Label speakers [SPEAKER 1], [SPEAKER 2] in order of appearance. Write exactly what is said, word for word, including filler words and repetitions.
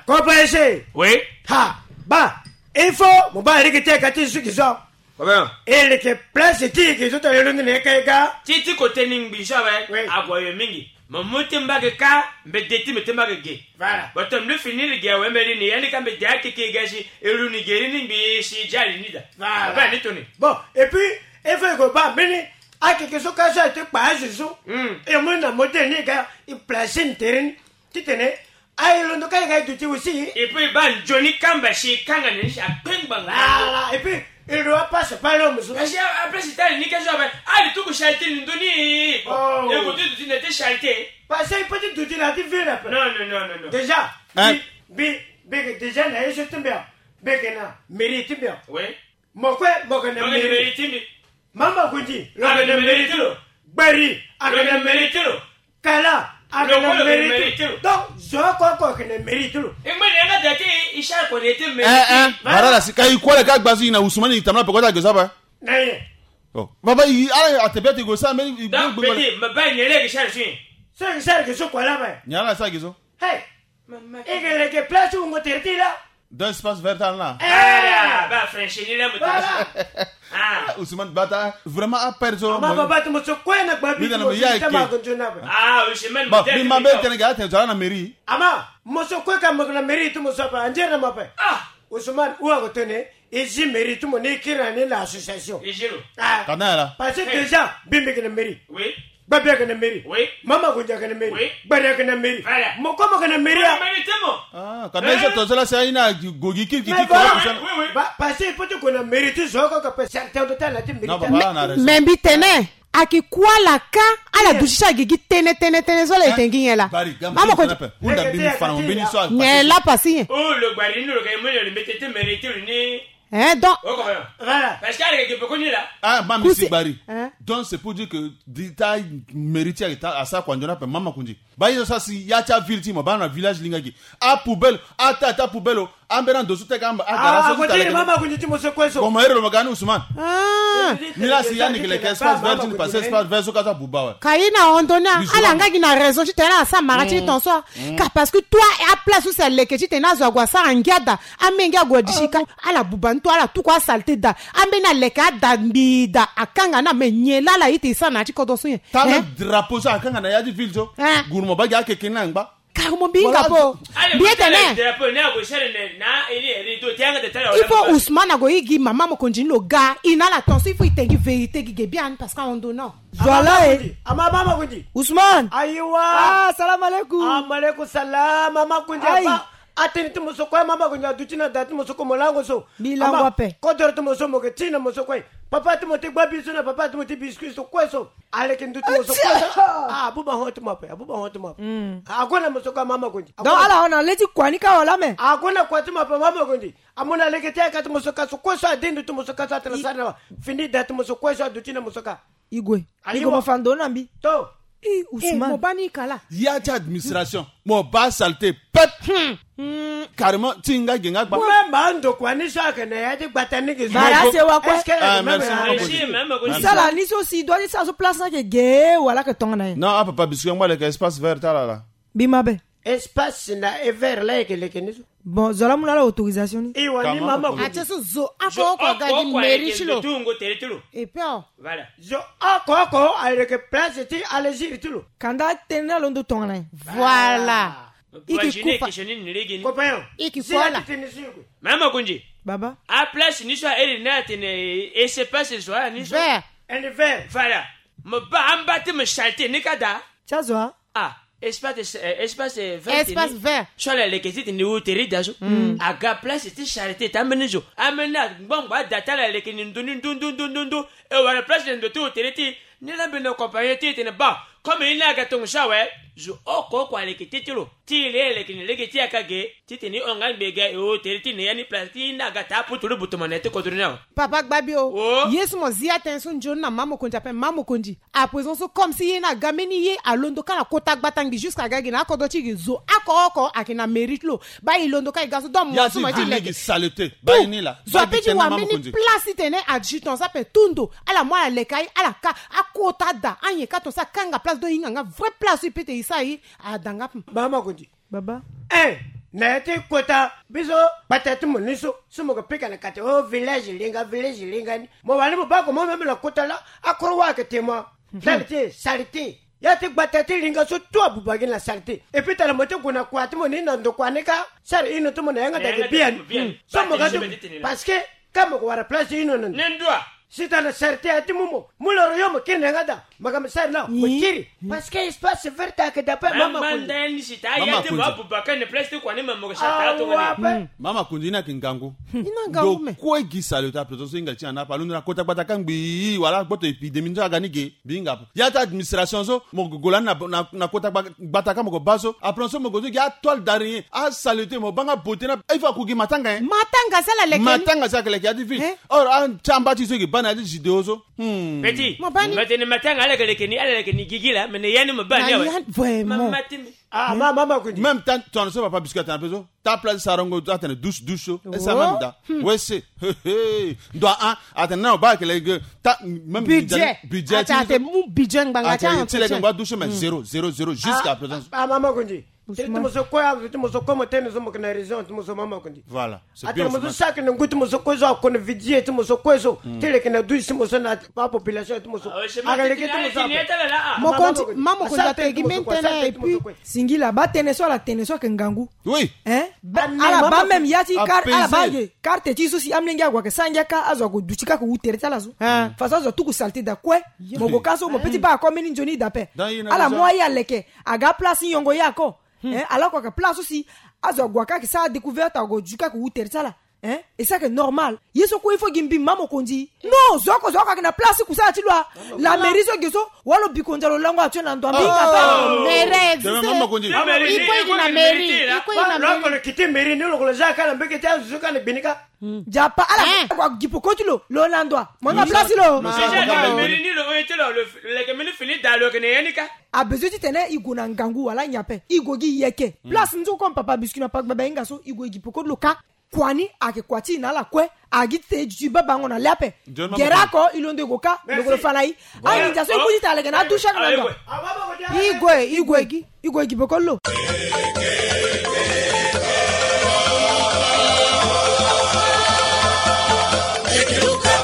[SPEAKER 1] Comprenez?
[SPEAKER 2] Oui.
[SPEAKER 1] Ha, bah, il faut, mon bah, il était quand ceux qui sont.
[SPEAKER 2] Comment?
[SPEAKER 1] Et les qui place et qui sont allés le nez, gars.
[SPEAKER 2] Titi côté Ningbi, ça va.
[SPEAKER 1] Oui.
[SPEAKER 2] Aboye mingi. Mon motimba que ka, mais déti me temba que gay.
[SPEAKER 1] Voilà.
[SPEAKER 2] Bottom le finir le gars, ouais, mais il y a des camés d'aki qui gaji, et le nigéri Ningbi, si jali nida.
[SPEAKER 1] Voilà.
[SPEAKER 2] Pas nettoné.
[SPEAKER 1] Bon, et puis, il faut que bah, mais à quelque chose que ça, tu pas, je suis. Et moi, dans mon dernier gars, il place une terrain, tu tenais. Ah, il a un gars du aussi.
[SPEAKER 2] Et puis, ban Johnny Kamba, chez Kanganesh, à Pengban.
[SPEAKER 1] Voilà, et puis, il doit passer par l'homme.
[SPEAKER 2] Après, c'est un nickel job. Ah, le tout que charité nous donne.
[SPEAKER 1] Oh.
[SPEAKER 2] Et côté de n'était charité.
[SPEAKER 1] Parce que peut-être que tu l'as dit, vu là.
[SPEAKER 2] Non, non, non, non, non.
[SPEAKER 1] Déjà,
[SPEAKER 3] Hein?
[SPEAKER 1] bi, bi, bi, déjà, là, je te bien. Bekena, mérite bien.
[SPEAKER 2] Oui.
[SPEAKER 1] Mon quoi, mon quoi,
[SPEAKER 2] Donc, il
[SPEAKER 1] mérite.
[SPEAKER 2] mérite.
[SPEAKER 1] Maman, vous dit,
[SPEAKER 2] Ah,
[SPEAKER 1] le
[SPEAKER 2] il
[SPEAKER 1] mérite.
[SPEAKER 2] mérite.
[SPEAKER 1] Bari,
[SPEAKER 2] Ah,
[SPEAKER 1] avec
[SPEAKER 2] il
[SPEAKER 1] le
[SPEAKER 2] mérite.
[SPEAKER 1] Kala, avec
[SPEAKER 2] Le quoi,
[SPEAKER 1] le
[SPEAKER 2] le
[SPEAKER 1] mérite.
[SPEAKER 2] mérite.
[SPEAKER 1] Donc, je crois qu'on ne mérite.
[SPEAKER 2] Et moi, il y a des qui ils qu'on était
[SPEAKER 3] Eh
[SPEAKER 2] mérité.
[SPEAKER 3] eh, barala si kai kwa le ka gbazi na Usmani tamna pe kota gesa ba.
[SPEAKER 1] Naye.
[SPEAKER 3] Oh. Baba i ala atebia te go sa me i
[SPEAKER 2] Donc,
[SPEAKER 3] go
[SPEAKER 2] petit, me baille les règles chargées.
[SPEAKER 1] C'est que c'est que ce quoi là, mais.
[SPEAKER 3] Nyala sa geso.
[SPEAKER 1] Hey, et que les que place où on te dit là.
[SPEAKER 3] Dans espace vert là.
[SPEAKER 2] Ah, bah, franchir là,
[SPEAKER 1] Voilà.
[SPEAKER 2] Ah,
[SPEAKER 3] Usman bata vraiment a perso.
[SPEAKER 1] Ma papa tu me so quoi na babi.
[SPEAKER 3] Mi dana me ya ke.
[SPEAKER 2] ah, oui, c'est même.
[SPEAKER 3] Ba mi mambe tene ga te zara na mairie.
[SPEAKER 1] Ama, mo so quoi comme na mérite tu me so pas anje na ma pa.
[SPEAKER 2] Ah,
[SPEAKER 1] Ousmane ou à tenir et j'ai mérite mon écrire dans l'association.
[SPEAKER 2] et Giro.
[SPEAKER 1] Ah,
[SPEAKER 3] Kana la.
[SPEAKER 1] parce que déjà bimbe que na mairie.
[SPEAKER 2] Oui.
[SPEAKER 1] Babia que na mairie.
[SPEAKER 2] Oui.
[SPEAKER 1] Mama ko ja que na
[SPEAKER 2] Oui.
[SPEAKER 1] mairie. Baria que na mairie.
[SPEAKER 2] Voilà.
[SPEAKER 1] Mo como que na mairie.
[SPEAKER 2] Il mérite, moi.
[SPEAKER 3] Ah, kana je to zala sa ina gogi ki ki
[SPEAKER 1] Mais
[SPEAKER 3] ki
[SPEAKER 1] voilà.
[SPEAKER 3] ko.
[SPEAKER 2] Oui, oui.
[SPEAKER 1] Ba parce que peut qu'on a mérité zo ko que certains de temps la te
[SPEAKER 3] Non
[SPEAKER 1] mérite.
[SPEAKER 3] baba na raison.
[SPEAKER 4] Membi tene akikuala ka ala dushisha gigi tene tene tene zola itengi la
[SPEAKER 3] Bari gamba
[SPEAKER 4] mama ko
[SPEAKER 3] ko na unda bini fana on bini so.
[SPEAKER 4] nyela pasi
[SPEAKER 2] Oh, le barino, le gars, moi, le mettait mérité le nez.
[SPEAKER 4] eh donc
[SPEAKER 2] Oh, comment?
[SPEAKER 1] Voilà.
[SPEAKER 2] Parce qu'il y a des gens qui là.
[SPEAKER 3] Ah, mami
[SPEAKER 4] Kusi-
[SPEAKER 3] si bari.
[SPEAKER 4] Hein?
[SPEAKER 3] Donc c'est pour dire que dita mérite à ça quand on appelle maman kundi. Ba yo ça si ya cha ville ti mo ba na village lingaki. A poubelle, a ta ta poubelle, ambera ndo sute kamba a
[SPEAKER 1] Ah,
[SPEAKER 3] gara so
[SPEAKER 1] ko
[SPEAKER 3] ta.
[SPEAKER 1] dire mama ko dit mo so quoi so.
[SPEAKER 3] Como ero magana Usman.
[SPEAKER 4] ah
[SPEAKER 3] Ni la si yani que le espace vert ni passer espace vert so ka buba wa.
[SPEAKER 4] kaina ondona
[SPEAKER 3] Bisous.
[SPEAKER 4] ala ngaki na raison tu tena sa marati ton so ka parce que toi à place où c'est le que tu tena zo gwa sa ngiada amenga godishika ala bubanto ala tu kwa salte da ambena leka da mbida akanga na menyela la ite sana ti kodoso ye
[SPEAKER 3] Ta na drapeau sa kanga na ya di ville so.
[SPEAKER 4] Hein?
[SPEAKER 3] Gurmo ba ga keke na ngba.
[SPEAKER 4] karmo binga po bien tene
[SPEAKER 2] Drapeau, n'a pas cher, n'a, il est rideau, tiens, de tel.
[SPEAKER 4] il faut Ousmane agoyigi maman mo konjini lo ga ina la tension il faut itengi vérité gi bien parce qu'on donne
[SPEAKER 1] Voilà eh. Ama mama ko dit.
[SPEAKER 4] Ousmane
[SPEAKER 1] Aywa.
[SPEAKER 4] ah salam alaikum
[SPEAKER 1] Amalaikum salam mama ko
[SPEAKER 4] Aïe.
[SPEAKER 1] dit. Atene tu mo so quoi mama ko dit tu na date mo so ko molango so.
[SPEAKER 4] Milango ape.
[SPEAKER 1] Ko dor tu mo so mo ke tina mo so quoi. Papa tu mo te gbabi so na papa tu mo te biscuit so quoi so. Ale ken tu mo so quoi so. Ah buba hot mo pe, buba hot mo. Akona mo so kwa mama ko dit.
[SPEAKER 4] donc ala ona leti kwanika wala me
[SPEAKER 1] Akona kwa tu mo pe mama ko dit. Amona leke te ka tu mo so ka so quoi so adendo tu mo so ka sa tra sana. Fini date mo so quoi so du tina mo so ka.
[SPEAKER 5] igwe
[SPEAKER 1] Ayiwa.
[SPEAKER 5] igwe mafando nambi
[SPEAKER 1] To.
[SPEAKER 5] eh
[SPEAKER 4] mo
[SPEAKER 5] Ousmane
[SPEAKER 4] bani kala
[SPEAKER 3] Ya cha administration. Mo ba saleté pet. Carrément tinga genga ba.
[SPEAKER 1] Mwe mbando kwa nisha ke na yadi gbata nigi zo.
[SPEAKER 5] Bara se wa kwa.
[SPEAKER 1] Est-ce qu'elle
[SPEAKER 3] Ah,
[SPEAKER 1] est même
[SPEAKER 3] merci,
[SPEAKER 1] à-
[SPEAKER 3] maman.
[SPEAKER 2] Si, même,
[SPEAKER 3] Merci.
[SPEAKER 5] sala ni so si do ni sa so place na ke ge wala ke tonga na ye
[SPEAKER 3] Non, ah, papa biscuit moi le espace vert là là.
[SPEAKER 5] bimabe
[SPEAKER 1] Espace na e vert la ke leke nizo.
[SPEAKER 5] bon zola muna la autorisation ni
[SPEAKER 1] Iwa ni
[SPEAKER 3] Comment?
[SPEAKER 1] mama ko.
[SPEAKER 4] ate so zo
[SPEAKER 2] Je-
[SPEAKER 4] ako ko
[SPEAKER 2] oh,
[SPEAKER 4] ga
[SPEAKER 2] oh,
[SPEAKER 4] di
[SPEAKER 2] quoi,
[SPEAKER 4] meri
[SPEAKER 2] avec
[SPEAKER 4] chilo
[SPEAKER 2] le tungo, tel, tel.
[SPEAKER 4] et puis oh,
[SPEAKER 2] Voilà.
[SPEAKER 1] Zo ako ako aleke place ti alejiri tulo.
[SPEAKER 5] kanda tena londo tonga na ye
[SPEAKER 4] voilà Iki
[SPEAKER 2] Imaginez
[SPEAKER 4] kufa.
[SPEAKER 2] que je n'ai ni règle.
[SPEAKER 1] Copain.
[SPEAKER 4] Iki
[SPEAKER 1] Si
[SPEAKER 4] kola.
[SPEAKER 1] la tenisi ko.
[SPEAKER 2] Maman Kunji,
[SPEAKER 5] baba
[SPEAKER 2] à place, ni soit elle n'a et c'est pas ce soir, ni soit.
[SPEAKER 4] vert
[SPEAKER 1] En vert.
[SPEAKER 2] Voilà. Me ba ambate me chalte ni kada.
[SPEAKER 5] chazo
[SPEAKER 2] Ah, espace euh, espace vert.
[SPEAKER 4] espace vert
[SPEAKER 2] Sur la leketi ni uteri dajo. Aga place ti charité tamene jo. Amena bon ba data la lekeni ndundu ndundu ndundu ndundu. E wala place ndo tu uteri ti ni la beno compagnie ti ne ba. Comme il n'a gaton shawe, je oko kwa leketi tilo. Ti le lekeni leketi akage, ti teni ongal bega e uteri ti ne yani place ti na gata putulu butumanete ko durina.
[SPEAKER 4] papa gbabio
[SPEAKER 2] Oh.
[SPEAKER 4] yesu mo zia attention jon na mamo konji ape mamo konji à présent so comme si ye na gameni ye alondo kana kota gbatangi jusqu'à gagi na akodo chi zo akoko akina mérite lo ba ilondo kai gaso dom
[SPEAKER 3] Ya
[SPEAKER 4] mo
[SPEAKER 3] si
[SPEAKER 4] so mo ti
[SPEAKER 3] ville
[SPEAKER 4] leke
[SPEAKER 3] ni saleté. Ba ni la.
[SPEAKER 4] zo apeti wa meni place tene adjutant ça pe tundo ala mo ala lekai ala ka akota da anye kato sa kanga place do inga nga vrai place ipete isa yi adanga
[SPEAKER 1] Mama ko di.
[SPEAKER 5] baba
[SPEAKER 1] Eh, na te kota biso batatu moniso sumo ko pika na kate o village linga village linga ni mo wali mo ba ko mo me la kota la akoro wa ke tema salite salite ya te batatu linga so to abubagi la salite e pita la moto kuna kwa timo ni na ndo kwa neka sar ino to mo na yanga de bien so mo ga parce que kama ko wara place ino nan
[SPEAKER 2] nendwa
[SPEAKER 1] sita na salite atimumo muloro yomo kene ngada magam sar na ko kiri parce que espace verta ke da pa mama
[SPEAKER 2] mandani sita ya te ba bubaka ne place ko ne mama ko sata to ngani
[SPEAKER 3] mama kundi na kingangu
[SPEAKER 4] ina ngangu me
[SPEAKER 3] ko gi salo ta preto singa ti ana palu na kota bata kangbi wala boto epidemie ndo aga nige binga ya ta administration so mo gola na na kota bata ka mo ko baso après so mo go ya toile d'araignée a saluté mo banga boté na il faut ko gi matanga
[SPEAKER 4] matanga sala lekeni
[SPEAKER 3] matanga sala lekeni adi fi or an chamba ti so gi bana di vidéo so
[SPEAKER 2] hmm petit matene matanga ala lekeni ala lekeni gigila mene yani mo bani
[SPEAKER 4] ya vraiment
[SPEAKER 1] ah mama mama kundi
[SPEAKER 3] même tant ton so papa biscuit tan peso ta place sarongo ta tane douche douche et ça même da ouais c'est do un atana ba que les ta même
[SPEAKER 4] budget
[SPEAKER 3] budget
[SPEAKER 4] ta mu budget nganga ta
[SPEAKER 3] tu les ngwa douche mais zéro zéro zéro jusqu'à présent
[SPEAKER 1] ah mama kundi tumo so kwa tumo so como tene so mokna raison tumo so mama kundi
[SPEAKER 3] voilà c'est
[SPEAKER 1] bien tumo so sac ne ngutu tumo so ko zo ko budget tumo so ko so tele que na douche tumo so na pa population tumo so aga leke tumo so
[SPEAKER 5] mo konti mama ko za tegi maintenant et puis singila ba tene so la tene so ke ngangu
[SPEAKER 3] oui
[SPEAKER 5] hein ala ba même yati car ala ba ye carte ti so si amlenga kwa ke sanja ka azo ko duchika ko utere tala zo façon zo tuku salté da kwe mo go kaso mo petit ba ko meni njoni da pe ala mo ya leke aga place yongo yako hein alors que place aussi azo gwa ka ki sa découverte go duka ko utere tala hein et ça que normal yeso ko ifo gimbi mamo kondi non zoko zoko ka na place ku sa tilwa la mairie zo geso walo bikonja lo lango atyo na ndo mbinga
[SPEAKER 4] pa mere
[SPEAKER 3] mama kondi
[SPEAKER 4] iko ina mairie iko ina
[SPEAKER 1] mairie ko kiti mairie ni lo ko zaka na mbeke ta zuka na binika
[SPEAKER 5] japa ala kwa gipokotilo lo landwa mwanga place lo
[SPEAKER 2] sija mairie ni lo etelo le ke mini fini da lo ke ne yanika
[SPEAKER 5] a besoin ti tene iguna ngangu wala nyape igogi yeke place nzo ko papa biskina pa baba inga so igo gipokotilo ka kwani ake kwati na la kwe agite ju baba ngona lape gerako ilonde goka lokolo fanai ani jaso ikuti talege na dusha na ndo igwe igwe gi igwe gi bokolo
[SPEAKER 6] Look